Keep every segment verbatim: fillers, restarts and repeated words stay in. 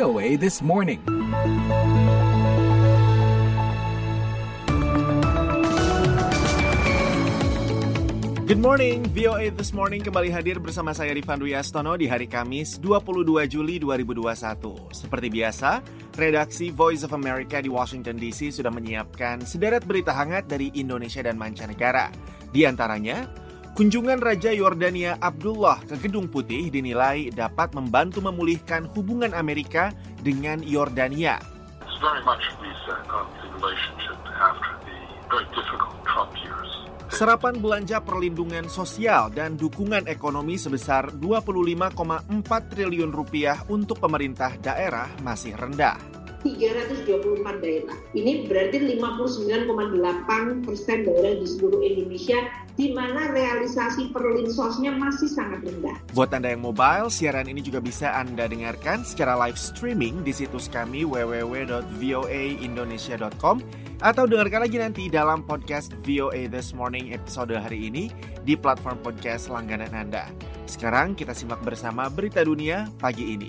O A This Morning. Good morning, V O A This Morning kembali hadir bersama saya Rifan Dwi Astono di hari Kamis dua puluh dua Juli dua ribu dua puluh satu. Seperti biasa, redaksi Voice of America di Washington D C sudah menyiapkan sederet berita hangat dari Indonesia dan mancanegara. Di antaranya, kunjungan Raja Yordania Abdullah ke Gedung Putih dinilai dapat membantu memulihkan hubungan Amerika dengan Yordania. It's very much reset of the relationship after the very difficult Trump years. Serapan belanja perlindungan sosial dan dukungan ekonomi sebesar dua puluh lima koma empat triliun rupiah untuk pemerintah daerah masih rendah. tiga ratus dua puluh empat daerah. Ini berarti lima puluh sembilan koma delapan persen daerah di seluruh Indonesia di mana realisasi perlinsosnya masih sangat rendah. Buat Anda yang mobile, siaran ini juga bisa Anda dengarkan secara live streaming di situs kami w w w dot voa indonesia dot com atau dengarkan lagi nanti dalam podcast V O A This Morning episode hari ini di platform podcast langganan Anda. Sekarang kita simak bersama berita dunia pagi ini.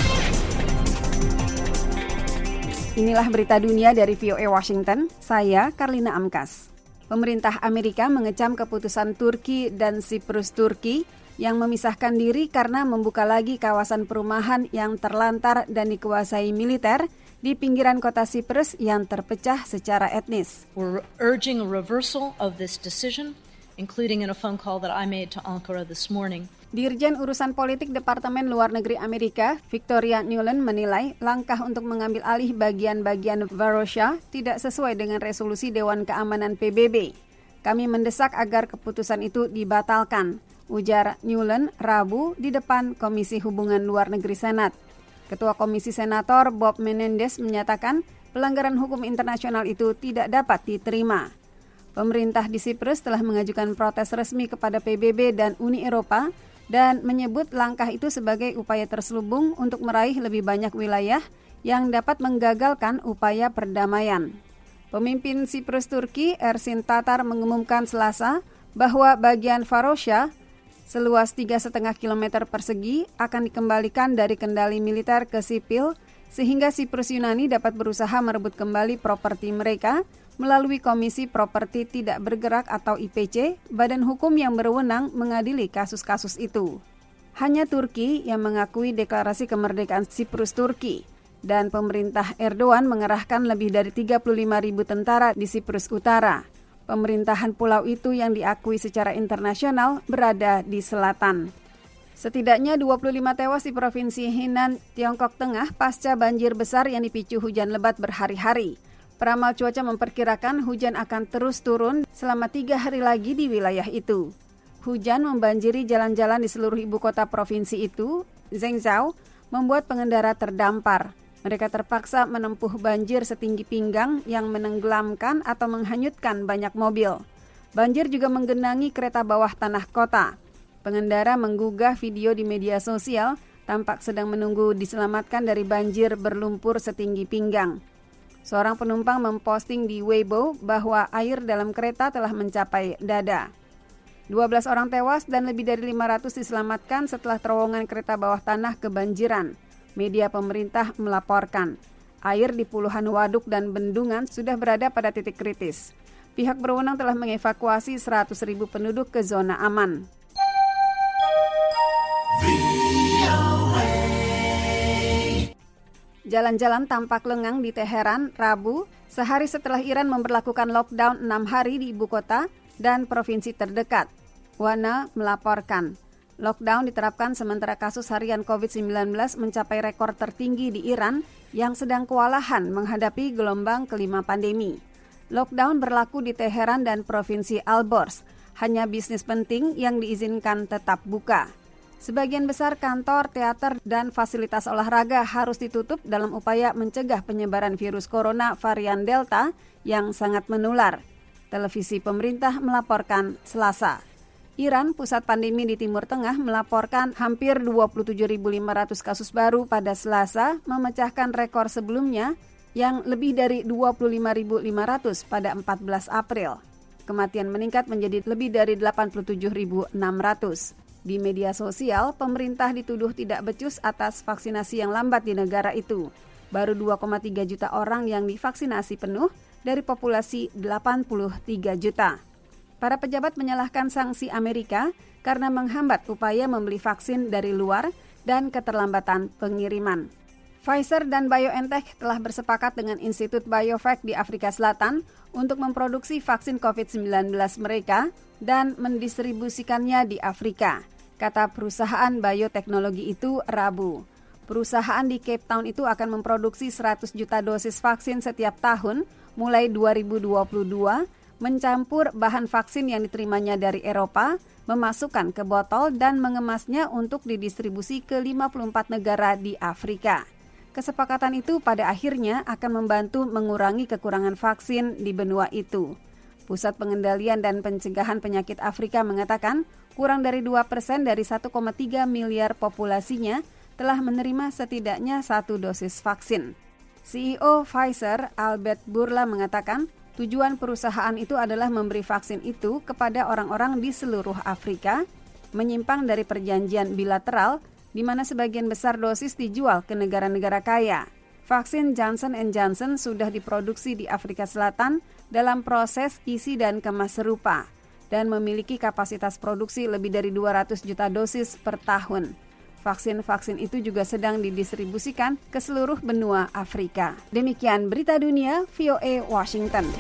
Inilah berita dunia dari V O A Washington, saya Karlina Amkas. Pemerintah Amerika mengecam keputusan Turki dan Siprus Turki yang memisahkan diri karena membuka lagi kawasan perumahan yang terlantar dan dikuasai militer di pinggiran kota Siprus yang terpecah secara etnis. We're urging a reversal of this decision, including in a phone call that I made to Ankara this morning. Dirjen Urusan Politik Departemen Luar Negeri Amerika, Victoria Nuland menilai langkah untuk mengambil alih bagian-bagian Varosha tidak sesuai dengan resolusi Dewan Keamanan P B B. Kami mendesak agar keputusan itu dibatalkan, ujar Nuland Rabu di depan Komisi Hubungan Luar Negeri Senat. Ketua Komisi Senator Bob Menendez menyatakan pelanggaran hukum internasional itu tidak dapat diterima. Pemerintah di Siprus telah mengajukan protes resmi kepada P B B dan Uni Eropa dan menyebut langkah itu sebagai upaya terselubung untuk meraih lebih banyak wilayah yang dapat menggagalkan upaya perdamaian. Pemimpin Siprus Turki Ersin Tatar mengumumkan Selasa bahwa bagian Varosha seluas tiga koma lima kilometer persegi akan dikembalikan dari kendali militer ke sipil sehingga Siprus Yunani dapat berusaha merebut kembali properti mereka melalui Komisi Properti Tidak Bergerak atau I P C, badan hukum yang berwenang mengadili kasus-kasus itu. Hanya Turki yang mengakui deklarasi kemerdekaan Siprus Turki dan pemerintah Erdogan mengerahkan lebih dari tiga puluh lima ribu tentara di Siprus Utara. Pemerintahan pulau itu yang diakui secara internasional berada di selatan. Setidaknya dua puluh lima tewas di Provinsi Henan, Tiongkok Tengah pasca banjir besar yang dipicu hujan lebat berhari-hari. Peramal cuaca memperkirakan hujan akan terus turun selama tiga hari lagi di wilayah itu. Hujan membanjiri jalan-jalan di seluruh ibu kota provinsi itu, Zhengzhou, membuat pengendara terdampar. Mereka terpaksa menempuh banjir setinggi pinggang yang menenggelamkan atau menghanyutkan banyak mobil. Banjir juga menggenangi kereta bawah tanah kota. Pengendara menggugah video di media sosial, tampak sedang menunggu diselamatkan dari banjir berlumpur setinggi pinggang. Seorang penumpang memposting di Weibo bahwa air dalam kereta telah mencapai dada. dua belas orang tewas dan lebih dari lima ratus diselamatkan setelah terowongan kereta bawah tanah kebanjiran. Media pemerintah melaporkan, air di puluhan waduk dan bendungan sudah berada pada titik kritis. Pihak berwenang telah mengevakuasi seratus ribu penduduk ke zona aman. Jalan-jalan tampak lengang di Teheran, Rabu, sehari setelah Iran memberlakukan lockdown enam hari di ibu kota dan provinsi terdekat. Wana melaporkan, lockdown diterapkan sementara kasus harian covid sembilan belas mencapai rekor tertinggi di Iran yang sedang kewalahan menghadapi gelombang kelima pandemi. Lockdown berlaku di Teheran dan Provinsi Alborz. Hanya bisnis penting yang diizinkan tetap buka. Sebagian besar kantor, teater, dan fasilitas olahraga harus ditutup dalam upaya mencegah penyebaran virus corona varian Delta yang sangat menular. Televisi pemerintah melaporkan Selasa. Iran, pusat pandemi di Timur Tengah, melaporkan hampir dua puluh tujuh ribu lima ratus kasus baru pada Selasa, memecahkan rekor sebelumnya yang lebih dari dua puluh lima ribu lima ratus pada empat belas April. Kematian meningkat menjadi lebih dari delapan puluh tujuh ribu enam ratus. Di media sosial, pemerintah dituduh tidak becus atas vaksinasi yang lambat di negara itu. Baru dua koma tiga juta orang yang divaksinasi penuh dari populasi delapan puluh tiga juta. Para pejabat menyalahkan sanksi Amerika karena menghambat upaya membeli vaksin dari luar dan keterlambatan pengiriman. Pfizer dan BioNTech telah bersepakat dengan Institut Biovac di Afrika Selatan untuk memproduksi vaksin covid sembilan belas mereka dan mendistribusikannya di Afrika, kata perusahaan bioteknologi itu Rabu. Perusahaan di Cape Town itu akan memproduksi seratus juta dosis vaksin setiap tahun mulai dua ribu dua puluh dua, mencampur bahan vaksin yang diterimanya dari Eropa, memasukkan ke botol dan mengemasnya untuk didistribusi ke lima puluh empat negara di Afrika. Kesepakatan itu pada akhirnya akan membantu mengurangi kekurangan vaksin di benua itu. Pusat Pengendalian dan Pencegahan Penyakit Afrika mengatakan kurang dari dua persen dari satu koma tiga miliar populasinya telah menerima setidaknya satu dosis vaksin. C E O Pfizer, Albert Bourla mengatakan tujuan perusahaan itu adalah memberi vaksin itu kepada orang-orang di seluruh Afrika, menyimpang dari perjanjian bilateral di mana sebagian besar dosis dijual ke negara-negara kaya. Vaksin Johnson and Johnson sudah diproduksi di Afrika Selatan dalam proses isi dan kemas serupa dan memiliki kapasitas produksi lebih dari dua ratus juta dosis per tahun. Vaksin-vaksin itu juga sedang didistribusikan ke seluruh benua Afrika. Demikian berita dunia V O A Washington.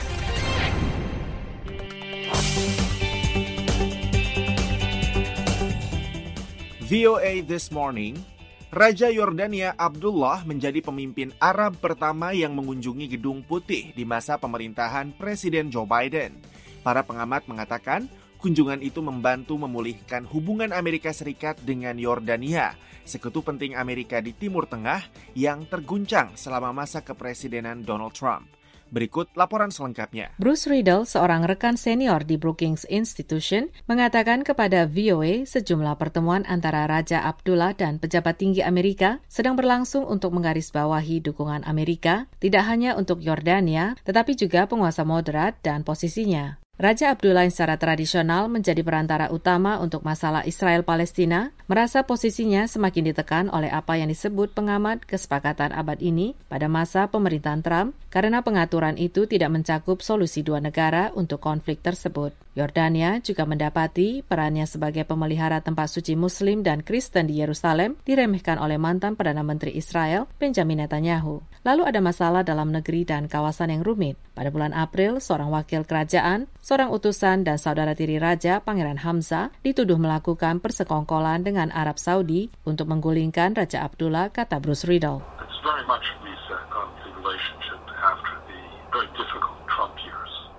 V O A This Morning, Raja Yordania Abdullah menjadi pemimpin Arab pertama yang mengunjungi Gedung Putih di masa pemerintahan Presiden Joe Biden. Para pengamat mengatakan, kunjungan itu membantu memulihkan hubungan Amerika Serikat dengan Yordania, sekutu penting Amerika di Timur Tengah yang terguncang selama masa kepresidenan Donald Trump. Berikut laporan selengkapnya. Bruce Riddle, seorang rekan senior di Brookings Institution, mengatakan kepada V O A sejumlah pertemuan antara Raja Abdullah dan pejabat tinggi Amerika sedang berlangsung untuk menggarisbawahi dukungan Amerika, tidak hanya untuk Yordania, tetapi juga penguasa moderat dan posisinya. Raja Abdullah yang secara tradisional menjadi perantara utama untuk masalah Israel-Palestina, merasa posisinya semakin ditekan oleh apa yang disebut pengamat kesepakatan abad ini pada masa pemerintahan Trump, karena pengaturan itu tidak mencakup solusi dua negara untuk konflik tersebut. Yordania juga mendapati perannya sebagai pemelihara tempat suci Muslim dan Kristen di Yerusalem diremehkan oleh mantan Perdana Menteri Israel, Benjamin Netanyahu. Lalu ada masalah dalam negeri dan kawasan yang rumit. Pada bulan April, seorang wakil kerajaan, seorang utusan dan saudara tiri Raja, Pangeran Hamzah, dituduh melakukan persekongkolan dengan Arab Saudi untuk menggulingkan Raja Abdullah, kata Bruce Riddle. It's very much a reset of the relationship after the very difficult Trump years.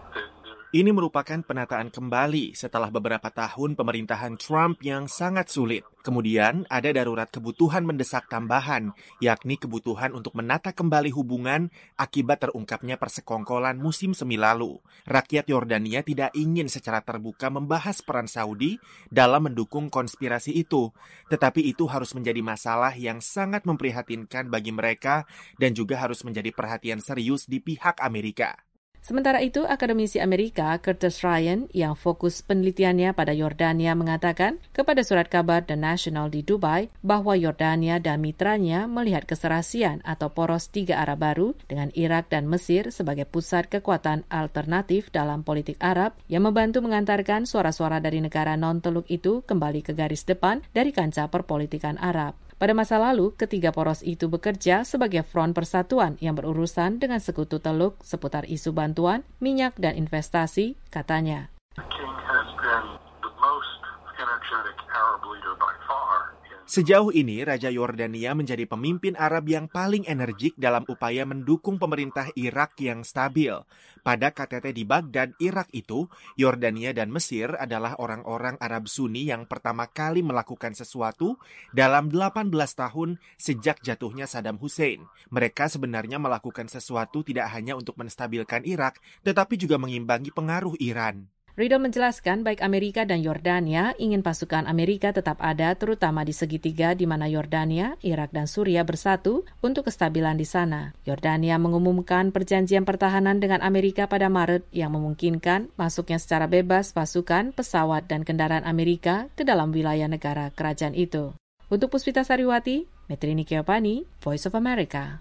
Ini merupakan penataan kembali setelah beberapa tahun pemerintahan Trump yang sangat sulit. Kemudian ada darurat kebutuhan mendesak tambahan, yakni kebutuhan untuk menata kembali hubungan akibat terungkapnya persekongkolan musim semi lalu. Rakyat Yordania tidak ingin secara terbuka membahas peran Saudi dalam mendukung konspirasi itu, tetapi itu harus menjadi masalah yang sangat memprihatinkan bagi mereka dan juga harus menjadi perhatian serius di pihak Amerika. Sementara itu, akademisi Amerika Curtis Ryan yang fokus penelitiannya pada Yordania mengatakan kepada surat kabar The National di Dubai bahwa Yordania dan mitranya melihat keserasian atau poros tiga arah baru dengan Irak dan Mesir sebagai pusat kekuatan alternatif dalam politik Arab yang membantu mengantarkan suara-suara dari negara non-Teluk itu kembali ke garis depan dari kancah perpolitikan Arab. Pada masa lalu, ketiga poros itu bekerja sebagai front persatuan yang berurusan dengan sekutu Teluk seputar isu bantuan, minyak, dan investasi, katanya. The king has been the most energetic Arab leader by far. Sejauh ini, Raja Yordania menjadi pemimpin Arab yang paling energik dalam upaya mendukung pemerintah Irak yang stabil. Pada K T T di Baghdad, Irak itu, Yordania dan Mesir adalah orang-orang Arab Sunni yang pertama kali melakukan sesuatu dalam delapan belas tahun sejak jatuhnya Saddam Hussein. Mereka sebenarnya melakukan sesuatu tidak hanya untuk menstabilkan Irak, tetapi juga mengimbangi pengaruh Iran. Riedel menjelaskan baik Amerika dan Yordania ingin pasukan Amerika tetap ada terutama di segitiga di mana Yordania, Irak dan Suriah bersatu untuk kestabilan di sana. Yordania mengumumkan perjanjian pertahanan dengan Amerika pada Maret yang memungkinkan masuknya secara bebas pasukan, pesawat dan kendaraan Amerika ke dalam wilayah negara kerajaan itu. Untuk Puspita Sariwati, Metrini Keopani, Voice of America.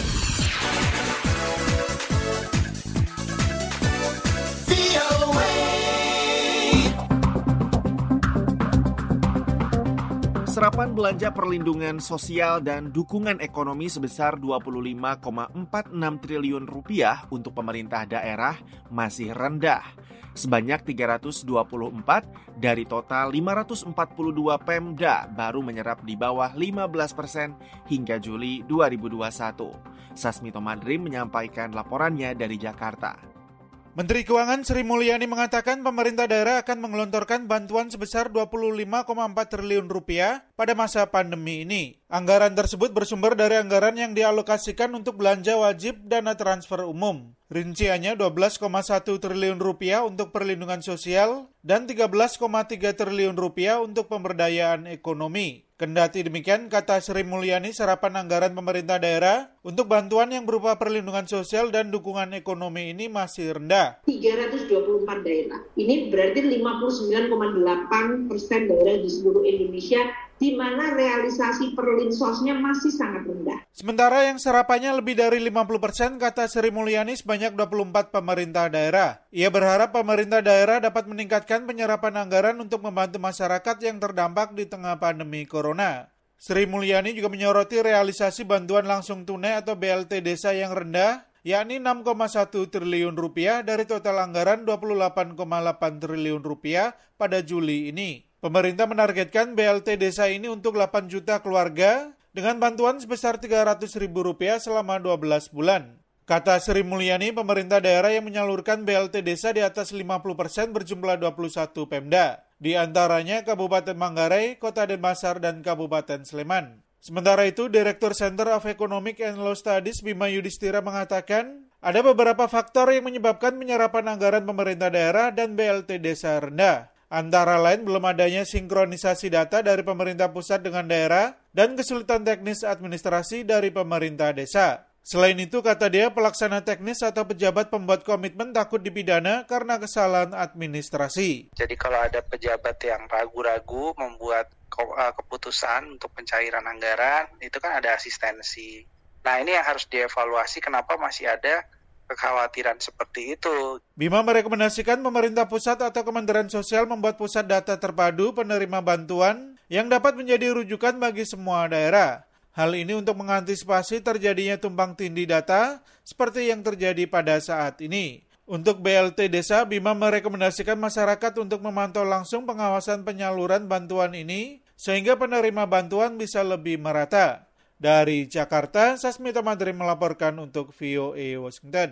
Serapan belanja perlindungan sosial dan dukungan ekonomi sebesar dua puluh lima koma empat enam triliun rupiah untuk pemerintah daerah masih rendah. Sebanyak tiga ratus dua puluh empat dari total lima ratus empat puluh dua Pemda baru menyerap di bawah lima belas persen hingga Juli dua ribu dua puluh satu. Sasmito Madrim menyampaikan laporannya dari Jakarta. Menteri Keuangan Sri Mulyani mengatakan pemerintah daerah akan menggelontorkan bantuan sebesar dua puluh lima koma empat triliun rupiah pada masa pandemi ini. Anggaran tersebut bersumber dari anggaran yang dialokasikan untuk belanja wajib dana transfer umum. Rinciannya dua belas koma satu triliun rupiah untuk perlindungan sosial dan tiga belas koma tiga triliun rupiah untuk pemberdayaan ekonomi. Kendati demikian, kata Sri Mulyani, serapan anggaran pemerintah daerah untuk bantuan yang berupa perlindungan sosial dan dukungan ekonomi ini masih rendah. tiga ratus dua puluh empat daerah. Ini berarti lima puluh sembilan koma delapan persen daerah di seluruh Indonesia, di mana realisasi perlinsosnya masih sangat rendah. Sementara yang serapannya lebih dari lima puluh persen, kata Sri Mulyani, sebanyak dua puluh empat pemerintah daerah. Ia berharap pemerintah daerah dapat meningkatkan penyerapan anggaran untuk membantu masyarakat yang terdampak di tengah pandemi corona. Sri Mulyani juga menyoroti realisasi bantuan langsung tunai atau B L T desa yang rendah, yakni enam koma satu triliun rupiah dari total anggaran dua puluh delapan koma delapan triliun rupiah pada Juli ini. Pemerintah menargetkan B L T desa ini untuk delapan juta keluarga dengan bantuan sebesar tiga ratus ribu rupiah selama dua belas bulan. Kata Sri Mulyani, pemerintah daerah yang menyalurkan B L T desa di atas lima puluh persen berjumlah dua puluh satu Pemda. Di antaranya Kabupaten Manggarai, Kota Denpasar, dan Kabupaten Sleman. Sementara itu, Direktur Center of Economic and Law Studies Bima Yudhistira mengatakan, ada beberapa faktor yang menyebabkan penyerapan anggaran pemerintah daerah dan B L T desa rendah. Antara lain belum adanya sinkronisasi data dari pemerintah pusat dengan daerah dan kesulitan teknis administrasi dari pemerintah desa. Selain itu, kata dia, pelaksana teknis atau pejabat pembuat komitmen takut dipidana karena kesalahan administrasi. Jadi kalau ada pejabat yang ragu-ragu membuat keputusan untuk pencairan anggaran, itu kan ada asistensi. Nah, ini yang harus dievaluasi kenapa masih ada kekhawatiran seperti itu. Bima merekomendasikan pemerintah pusat atau Kementerian Sosial membuat pusat data terpadu penerima bantuan yang dapat menjadi rujukan bagi semua daerah. Hal ini untuk mengantisipasi terjadinya tumpang tindih data seperti yang terjadi pada saat ini. Untuk B L T desa, Bima merekomendasikan masyarakat untuk memantau langsung pengawasan penyaluran bantuan ini sehingga penerima bantuan bisa lebih merata. Dari Jakarta, Sasmito Madrim melaporkan untuk V O A Washington.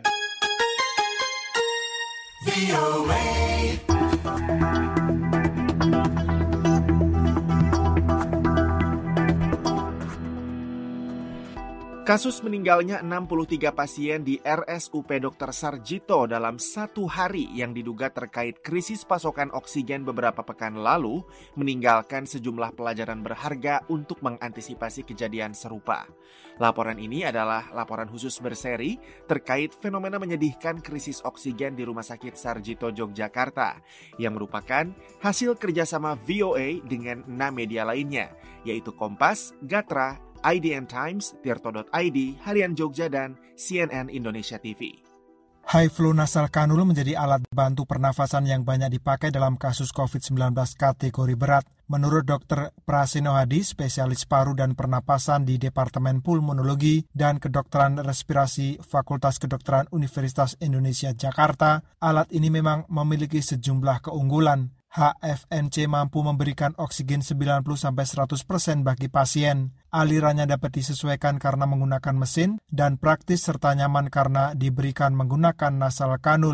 V O A. Kasus meninggalnya enam puluh tiga pasien di R S U P Dokter Sarjito dalam satu hari yang diduga terkait krisis pasokan oksigen beberapa pekan lalu meninggalkan sejumlah pelajaran berharga untuk mengantisipasi kejadian serupa. Laporan ini adalah laporan khusus berseri terkait fenomena menyedihkan krisis oksigen di Rumah Sakit Sarjito Yogyakarta yang merupakan hasil kerjasama V O A dengan enam media lainnya, yaitu Kompas, Gatra, I D N Times, Tirto dot I D, Harian Jogja, dan C N N Indonesia T V. High flow nasal kanul menjadi alat bantu pernafasan yang banyak dipakai dalam kasus covid sembilan belas kategori berat. Menurut Dokter Prasino Hadi, spesialis paru dan pernapasan di Departemen Pulmonologi dan Kedokteran Respirasi Fakultas Kedokteran Universitas Indonesia Jakarta, alat ini memang memiliki sejumlah keunggulan. H F N C mampu memberikan oksigen sembilan puluh sampai seratus persen bagi pasien. Alirannya dapat disesuaikan karena menggunakan mesin dan praktis serta nyaman karena diberikan menggunakan nasal kanul.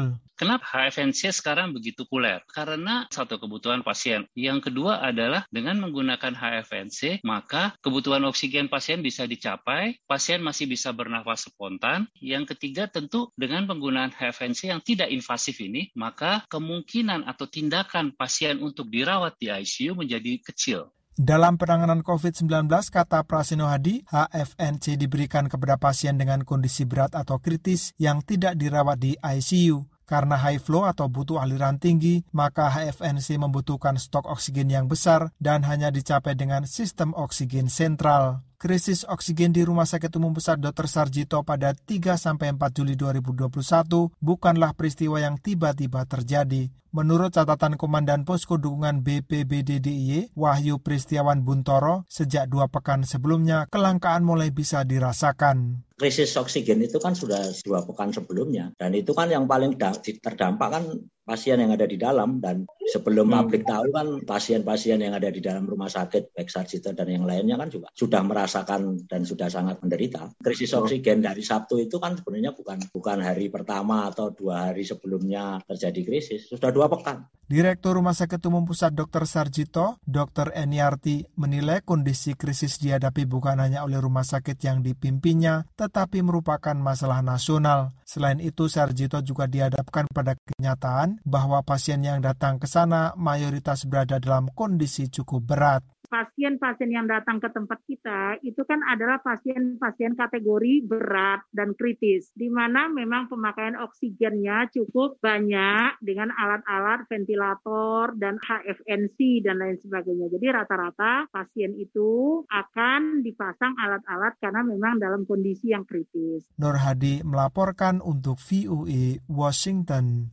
Kenapa H F N C sekarang begitu populer? Karena satu kebutuhan pasien. Yang kedua adalah dengan menggunakan H F N C, maka kebutuhan oksigen pasien bisa dicapai, pasien masih bisa bernafas spontan. Yang ketiga tentu dengan penggunaan H F N C yang tidak invasif ini, maka kemungkinan atau tindakan pasien untuk dirawat di I C U menjadi kecil. Dalam penanganan covid sembilan belas, kata Prasino Hadi, H F N C diberikan kepada pasien dengan kondisi berat atau kritis yang tidak dirawat di I C U. Karena high flow atau butuh aliran tinggi, maka H F N C membutuhkan stok oksigen yang besar dan hanya dicapai dengan sistem oksigen sentral. Krisis oksigen di Rumah Sakit Umum Pusat Dokter Sarjito pada tiga sampai empat Juli dua ribu dua puluh satu bukanlah peristiwa yang tiba-tiba terjadi. Menurut catatan Komandan Posko Dukungan B P B D D I Y, Wahyu Pristiawan Buntoro, sejak dua pekan sebelumnya kelangkaan mulai bisa dirasakan. Krisis oksigen itu kan sudah dua pekan sebelumnya, dan itu kan yang paling terdampak kan pasien yang ada di dalam, dan sebelum hmm. publik tahu kan pasien-pasien yang ada di dalam rumah sakit, baik Sarjito dan yang lainnya kan juga sudah merasakan dan sudah sangat menderita. Krisis oksigen dari Sabtu itu kan sebenarnya bukan bukan hari pertama atau dua hari sebelumnya terjadi krisis, sudah dua pekan. Direktur Rumah Sakit Umum Pusat Dokter Sarjito, Dokter Eniarti, menilai kondisi krisis dihadapi bukan hanya oleh rumah sakit yang dipimpinnya, tetapi merupakan masalah nasional. Selain itu, Sarjito juga dihadapkan pada kenyataan bahwa pasien yang datang ke sana mayoritas berada dalam kondisi cukup berat. Pasien-pasien yang datang ke tempat kita itu kan adalah pasien-pasien kategori berat dan kritis, di mana memang pemakaian oksigennya cukup banyak dengan alat-alat ventilator dan H F N C dan lain sebagainya. Jadi rata-rata pasien itu akan dipasang alat-alat karena memang dalam kondisi yang kritis. Nur Hadi melaporkan untuk V O A Washington.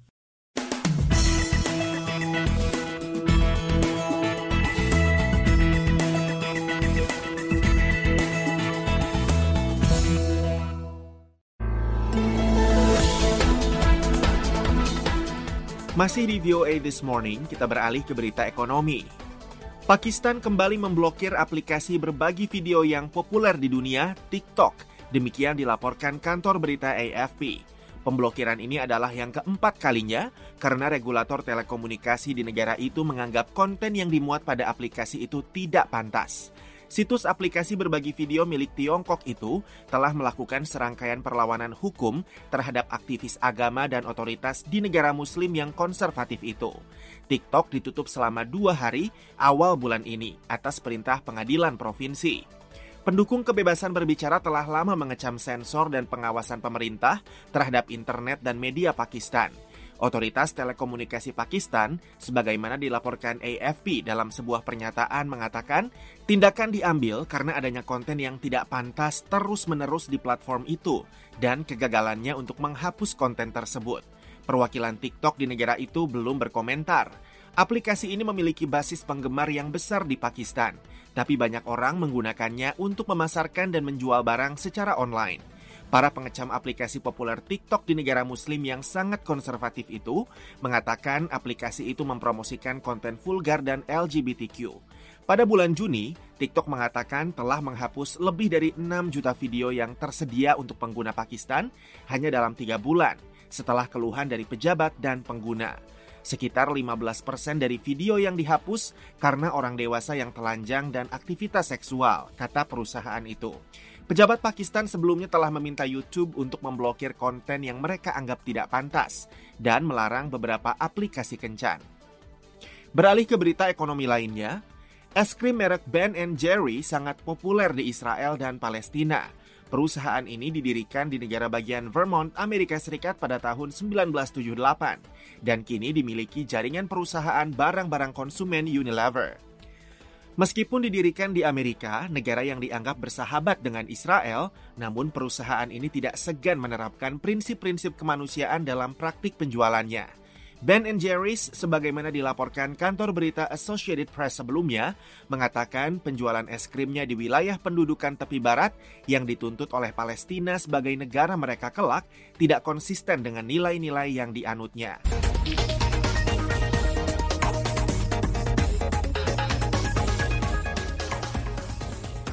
Masih di V O A This Morning, kita beralih ke berita ekonomi. Pakistan kembali memblokir aplikasi berbagi video yang populer di dunia, TikTok. Demikian dilaporkan kantor berita A F P. Pemblokiran ini adalah yang keempat kalinya karena regulator telekomunikasi di negara itu menganggap konten yang dimuat pada aplikasi itu tidak pantas. Situs aplikasi berbagi video milik Tiongkok itu telah melakukan serangkaian perlawanan hukum terhadap aktivis agama dan otoritas di negara muslim yang konservatif itu. TikTok ditutup selama dua hari awal bulan ini atas perintah pengadilan provinsi. Pendukung kebebasan berbicara telah lama mengecam sensor dan pengawasan pemerintah terhadap internet dan media Pakistan. Otoritas Telekomunikasi Pakistan, sebagaimana dilaporkan A F P dalam sebuah pernyataan mengatakan, tindakan diambil karena adanya konten yang tidak pantas terus-menerus di platform itu dan kegagalannya untuk menghapus konten tersebut. Perwakilan TikTok di negara itu belum berkomentar. Aplikasi ini memiliki basis penggemar yang besar di Pakistan, tapi banyak orang menggunakannya untuk memasarkan dan menjual barang secara online. Para pengecam aplikasi populer TikTok di negara muslim yang sangat konservatif itu mengatakan aplikasi itu mempromosikan konten vulgar dan L G B T Q. Pada bulan Juni, TikTok mengatakan telah menghapus lebih dari enam juta video yang tersedia untuk pengguna Pakistan hanya dalam tiga bulan setelah keluhan dari pejabat dan pengguna. Sekitar lima belas persen dari video yang dihapus karena orang dewasa yang telanjang dan aktivitas seksual, kata perusahaan itu. Pejabat Pakistan sebelumnya telah meminta YouTube untuk memblokir konten yang mereka anggap tidak pantas dan melarang beberapa aplikasi kencan. Beralih ke berita ekonomi lainnya, es krim merek Ben and Jerry sangat populer di Israel dan Palestina. Perusahaan ini didirikan di negara bagian Vermont, Amerika Serikat pada tahun sembilan belas tujuh puluh delapan dan kini dimiliki jaringan perusahaan barang-barang konsumen Unilever. Meskipun didirikan di Amerika, negara yang dianggap bersahabat dengan Israel, namun perusahaan ini tidak segan menerapkan prinsip-prinsip kemanusiaan dalam praktik penjualannya. Ben and Jerry's, sebagaimana dilaporkan kantor berita Associated Press sebelumnya, mengatakan penjualan es krimnya di wilayah pendudukan tepi barat yang dituntut oleh Palestina sebagai negara mereka kelak tidak konsisten dengan nilai-nilai yang dianutnya.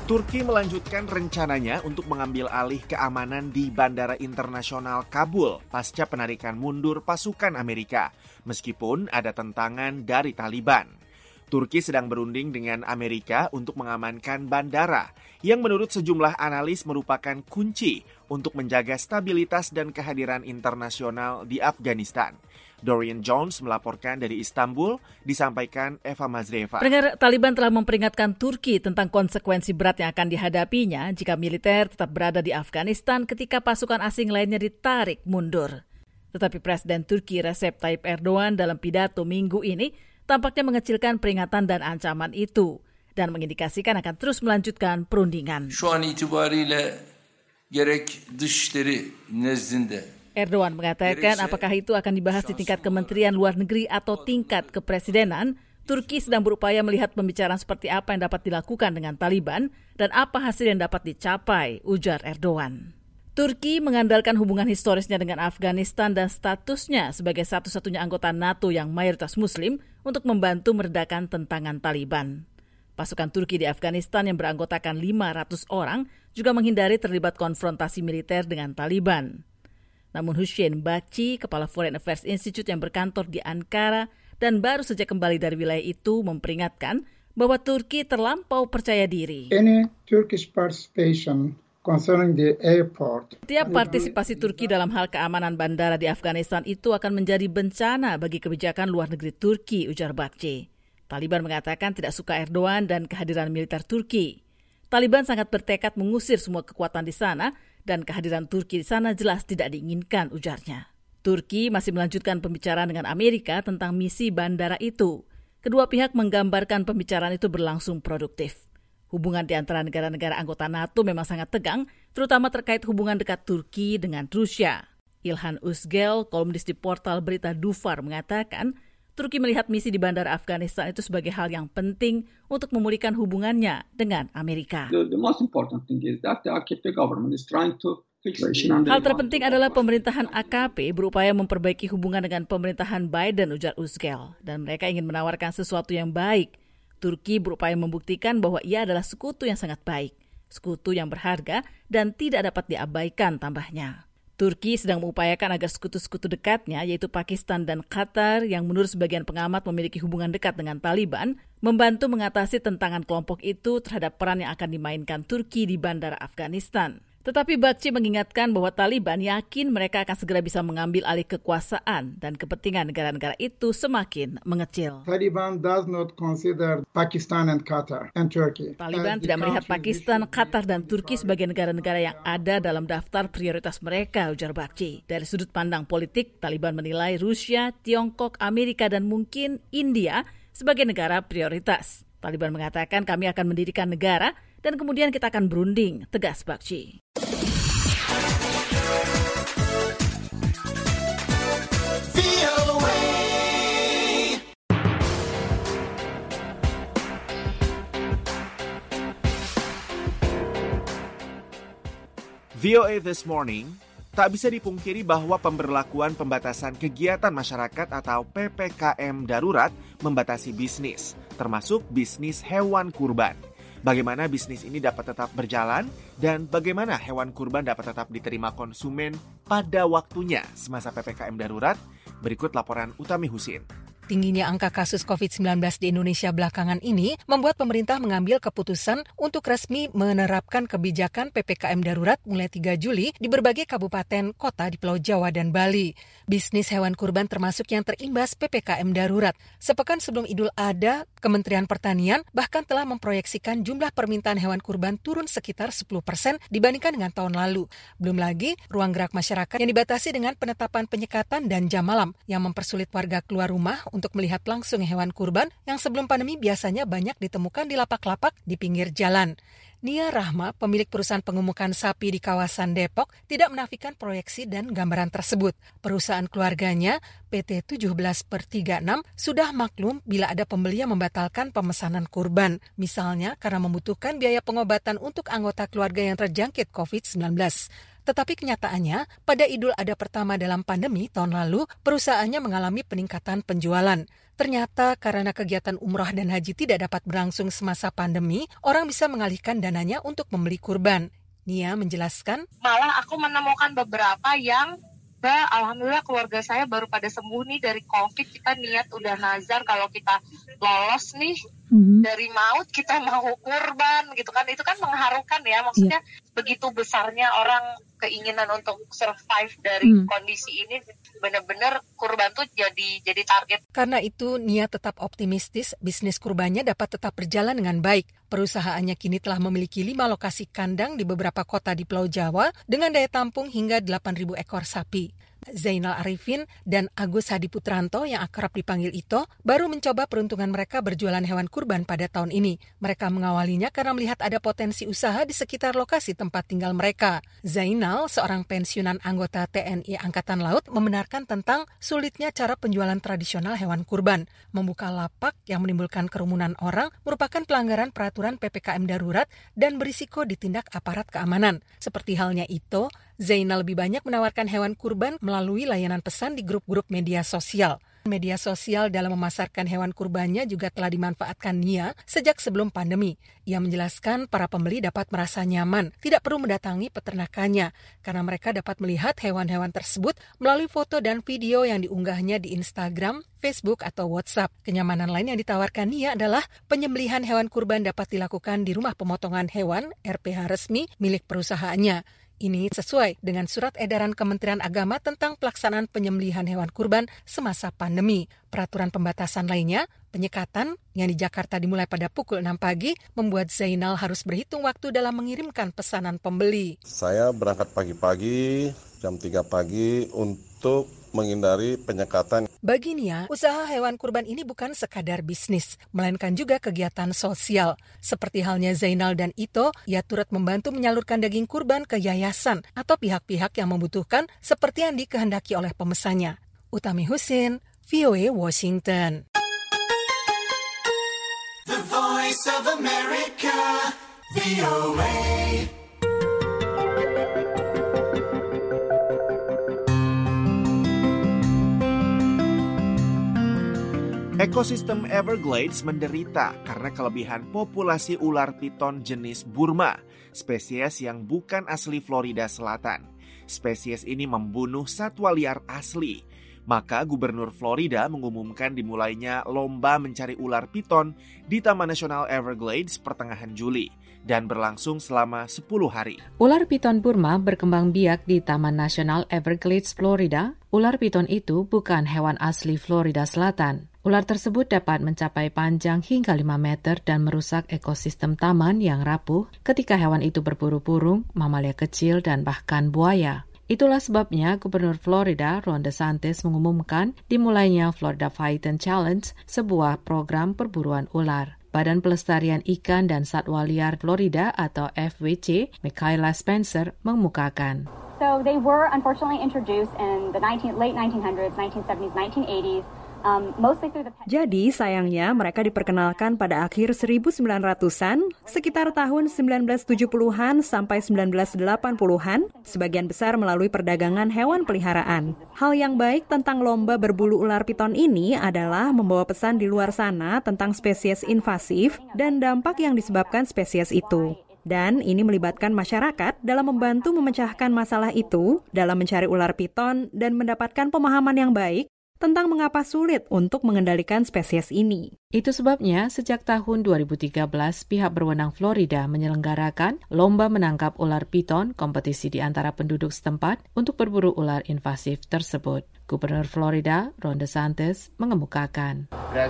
Turki melanjutkan rencananya untuk mengambil alih keamanan di Bandara Internasional Kabul pasca penarikan mundur pasukan Amerika, meskipun ada tentangan dari Taliban. Turki sedang berunding dengan Amerika untuk mengamankan bandara, yang menurut sejumlah analis merupakan kunci untuk menjaga stabilitas dan kehadiran internasional di Afghanistan. Dorian Jones melaporkan dari Istanbul, disampaikan Eva Mazreva. Pendengar, Taliban telah memperingatkan Turki tentang konsekuensi berat yang akan dihadapinya jika militer tetap berada di Afghanistan ketika pasukan asing lainnya ditarik mundur. Tetapi Presiden Turki Recep Tayyip Erdogan dalam pidato minggu ini tampaknya mengecilkan peringatan dan ancaman itu dan mengindikasikan akan terus melanjutkan perundingan. Şu an itibariyle gerek dışişleri nezdinde Erdogan mengatakan apakah itu akan dibahas di tingkat Kementerian Luar Negeri atau tingkat kepresidenan, Turki sedang berupaya melihat pembicaraan seperti apa yang dapat dilakukan dengan Taliban dan apa hasil yang dapat dicapai, ujar Erdogan. Turki mengandalkan hubungan historisnya dengan Afghanistan dan statusnya sebagai satu-satunya anggota NATO yang mayoritas Muslim untuk membantu meredakan tentangan Taliban. Pasukan Turki di Afghanistan yang beranggotakan lima ratus orang juga menghindari terlibat konfrontasi militer dengan Taliban. Namun Hussein Bakci, Kepala Foreign Affairs Institute yang berkantor di Ankara dan baru saja kembali dari wilayah itu, memperingatkan bahwa Turki terlampau percaya diri. Any Turkish participation concerning the airport. Setiap partisipasi Turki dalam hal keamanan bandara di Afghanistan itu akan menjadi bencana bagi kebijakan luar negeri Turki, ujar Bakci. Taliban mengatakan tidak suka Erdogan dan kehadiran militer Turki. Taliban sangat bertekad mengusir semua kekuatan di sana dan kehadiran Turki di sana jelas tidak diinginkan, ujarnya. Turki masih melanjutkan pembicaraan dengan Amerika tentang misi bandara itu. Kedua pihak menggambarkan pembicaraan itu berlangsung produktif. Hubungan di antara negara-negara anggota NATO memang sangat tegang, terutama terkait hubungan dekat Turki dengan Rusia. Ilhan Uzgel, kolumnis di portal berita Duvar, mengatakan Turki melihat misi di bandara Afghanistan itu sebagai hal yang penting untuk memulihkan hubungannya dengan Amerika. The, the most important thing is that the A K P government is trying to fix the issue. Hal terpenting adalah pemerintahan A K P berupaya memperbaiki hubungan dengan pemerintahan Biden, ujar Uzgel, dan mereka ingin menawarkan sesuatu yang baik. Turki berupaya membuktikan bahwa ia adalah sekutu yang sangat baik, sekutu yang berharga dan tidak dapat diabaikan, tambahnya. Turki sedang mengupayakan agar sekutu-sekutu dekatnya, yaitu Pakistan dan Qatar, yang menurut sebagian pengamat memiliki hubungan dekat dengan Taliban, membantu mengatasi tentangan kelompok itu terhadap peran yang akan dimainkan Turki di bandara Afghanistan. Tetapi Bakci mengingatkan bahwa Taliban yakin mereka akan segera bisa mengambil alih kekuasaan dan kepentingan negara-negara itu semakin mengecil. Taliban does not consider Pakistan and Qatar and Turkey. Taliban tidak melihat Pakistan, Qatar, dan Turki sebagai negara-negara yang ada dalam daftar prioritas mereka, ujar Bakci. Dari sudut pandang politik, Taliban menilai Rusia, Tiongkok, Amerika, dan mungkin India sebagai negara prioritas. Taliban mengatakan kami akan mendirikan negara dan kemudian kita akan berunding, tegas Bakci. V O A This Morning, tak bisa dipungkiri bahwa pemberlakuan pembatasan kegiatan masyarakat atau P P K M darurat membatasi bisnis, termasuk bisnis hewan kurban. Bagaimana bisnis ini dapat tetap berjalan dan bagaimana hewan kurban dapat tetap diterima konsumen pada waktunya semasa P P K M darurat? Berikut laporan Utami Husin. Tingginya angka kasus covid sembilan belas di Indonesia belakangan ini membuat pemerintah mengambil keputusan untuk resmi menerapkan kebijakan P P K M darurat mulai tiga Juli di berbagai kabupaten kota di Pulau Jawa dan Bali. Bisnis hewan kurban termasuk yang terimbas P P K M darurat. Sepekan sebelum Idul Adha, Kementerian Pertanian bahkan telah memproyeksikan jumlah permintaan hewan kurban turun sekitar sepuluh persen dibandingkan dengan tahun lalu. Belum lagi ruang gerak masyarakat yang dibatasi dengan penetapan penyekatan dan jam malam yang mempersulit warga keluar rumah untuk melihat langsung hewan kurban yang sebelum pandemi biasanya banyak ditemukan di lapak-lapak di pinggir jalan. Nia Rahma, pemilik perusahaan pengumukan sapi di kawasan Depok, tidak menafikan proyeksi dan gambaran tersebut. Perusahaan keluarganya, P T tujuh belas per tiga puluh enam, sudah maklum bila ada pembeli yang membatalkan pemesanan kurban. Misalnya karena membutuhkan biaya pengobatan untuk anggota keluarga yang terjangkit covid sembilan belas. Tetapi kenyataannya, pada Idul Adha pertama dalam pandemi tahun lalu, perusahaannya mengalami peningkatan penjualan. Ternyata karena kegiatan umrah dan haji tidak dapat berlangsung semasa pandemi, orang bisa mengalihkan dananya untuk membeli kurban. Nia menjelaskan, malah aku menemukan beberapa yang alhamdulillah keluarga saya baru pada sembuh nih dari COVID. Kita niat udah nazar kalau kita lolos nih mm-hmm. dari maut kita mau kurban gitu kan. Itu kan mengharukan ya, maksudnya yeah. begitu besarnya orang keinginan untuk survive dari mm. kondisi ini, benar-benar kurban tuh jadi jadi target. Karena itu Nia tetap optimistis bisnis kurbannya dapat tetap berjalan dengan baik. Perusahaannya kini telah memiliki lima lokasi kandang di beberapa kota di Pulau Jawa dengan daya tampung hingga delapan ribu ekor sapi. Zainal Arifin dan Agus Hadi Putranto yang akrab dipanggil Ito baru mencoba peruntungan mereka berjualan hewan kurban pada tahun ini. Mereka mengawalinya karena melihat ada potensi usaha di sekitar lokasi tempat tinggal mereka. Zainal, seorang pensiunan anggota T N I Angkatan Laut, membenarkan tentang sulitnya cara penjualan tradisional hewan kurban. Membuka lapak yang menimbulkan kerumunan orang merupakan pelanggaran peraturan P P K M darurat dan berisiko ditindak aparat keamanan. Seperti halnya Ito, Zainal lebih banyak menawarkan hewan kurban melalui layanan pesan di grup-grup media sosial. Media sosial dalam memasarkan hewan kurbannya juga telah dimanfaatkan Nia sejak sebelum pandemi. Ia menjelaskan para pembeli dapat merasa nyaman, tidak perlu mendatangi peternakannya, karena mereka dapat melihat hewan-hewan tersebut melalui foto dan video yang diunggahnya di Instagram, Facebook, atau WhatsApp. Kenyamanan lain yang ditawarkan Nia adalah penyembelihan hewan kurban dapat dilakukan di rumah pemotongan hewan R P H resmi milik perusahaannya. Ini sesuai dengan surat edaran Kementerian Agama tentang pelaksanaan penyembelihan hewan kurban semasa pandemi. Peraturan pembatasan lainnya, penyekatan yang di Jakarta dimulai pada pukul enam pagi, membuat Zainal harus berhitung waktu dalam mengirimkan pesanan pembeli. Saya berangkat pagi-pagi, jam tiga pagi untuk menghindari penyekatan. Bagi Nia, usaha hewan kurban ini bukan sekadar bisnis, melainkan juga kegiatan sosial. Seperti halnya Zainal dan Ito, ia turut membantu menyalurkan daging kurban ke yayasan atau pihak-pihak yang membutuhkan seperti yang dikehendaki oleh pemesannya. Utami Husin, V O A Washington. The Voice of America, V O A. Ekosistem Everglades menderita karena kelebihan populasi ular piton jenis Burma, spesies yang bukan asli Florida Selatan. Spesies ini membunuh satwa liar asli. Maka Gubernur Florida mengumumkan dimulainya lomba mencari ular piton di Taman Nasional Everglades pertengahan Juli dan berlangsung selama sepuluh hari. Ular piton Burma berkembang biak di Taman Nasional Everglades, Florida. Ular piton itu bukan hewan asli Florida Selatan. Ular tersebut dapat mencapai panjang hingga lima meter dan merusak ekosistem taman yang rapuh ketika hewan itu berburu burung, mamalia kecil, dan bahkan buaya. Itulah sebabnya Gubernur Florida, Ron DeSantis, mengumumkan dimulainya Florida Python Challenge, sebuah program perburuan ular. Badan Pelestarian Ikan dan Satwa Liar Florida atau F W C, Michaela Spencer, mengemukakan. So they were unfortunately introduced in the nineteen, late nineteen hundreds, nineteen seventies, nineteen eighties. Um, Jadi sayangnya mereka diperkenalkan pada akhir seribu sembilan ratusan, sekitar tahun sembilan belas tujuh puluhan sampai sembilan belas delapan puluhan, sebagian besar melalui perdagangan hewan peliharaan. Hal yang baik tentang lomba berbulu ular piton ini adalah membawa pesan di luar sana tentang spesies invasif dan dampak yang disebabkan spesies itu. Dan ini melibatkan masyarakat dalam membantu memecahkan masalah itu, dalam mencari ular piton dan mendapatkan pemahaman yang baik tentang mengapa sulit untuk mengendalikan spesies ini. Itu sebabnya sejak tahun dua ribu tiga belas pihak berwenang Florida menyelenggarakan lomba menangkap ular piton, kompetisi di antara penduduk setempat untuk berburu ular invasif tersebut. Gubernur Florida, Ron DeSantis, mengemukakan.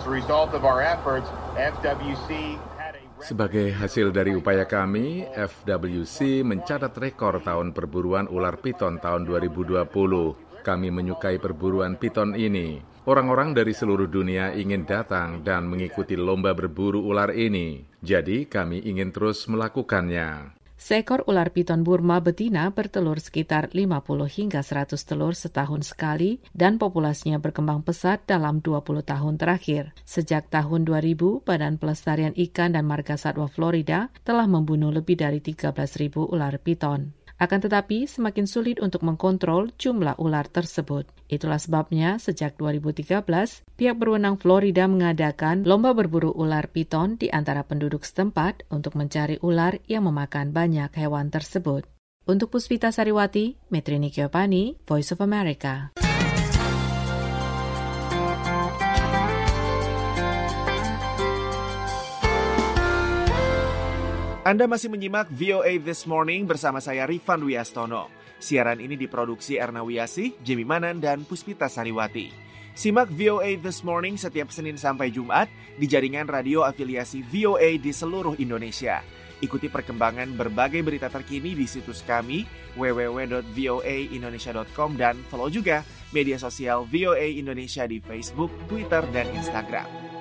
Sebagai hasil dari upaya kami, F W C mencatat rekor tahun perburuan ular piton tahun dua ribu dua puluh. Kami menyukai perburuan piton ini. Orang-orang dari seluruh dunia ingin datang dan mengikuti lomba berburu ular ini. Jadi kami ingin terus melakukannya. Seekor ular piton Burma betina bertelur sekitar lima puluh hingga seratus telur setahun sekali dan populasinya berkembang pesat dalam dua puluh tahun terakhir. Sejak tahun dua ribu, Badan Pelestarian Ikan dan Marga Satwa Florida telah membunuh lebih dari tiga belas ribu ular piton. Akan tetapi, semakin sulit untuk mengkontrol jumlah ular tersebut. Itulah sebabnya sejak dua ribu tiga belas, pihak berwenang Florida mengadakan lomba berburu ular piton di antara penduduk setempat untuk mencari ular yang memakan banyak hewan tersebut. Untuk Puspita Sariwati, Metrini Kiopani, Voice of America. Anda masih menyimak V O A This Morning bersama saya Rifan Wiastono. Siaran ini diproduksi Erna Wiasih, Jimmy Manan, dan Puspita Sariwati. Simak V O A This Morning setiap Senin sampai Jumat di jaringan radio afiliasi V O A di seluruh Indonesia. Ikuti perkembangan berbagai berita terkini di situs kami w w w dot v o a indonesia dot com dan follow juga media sosial V O A Indonesia di Facebook, Twitter, dan Instagram.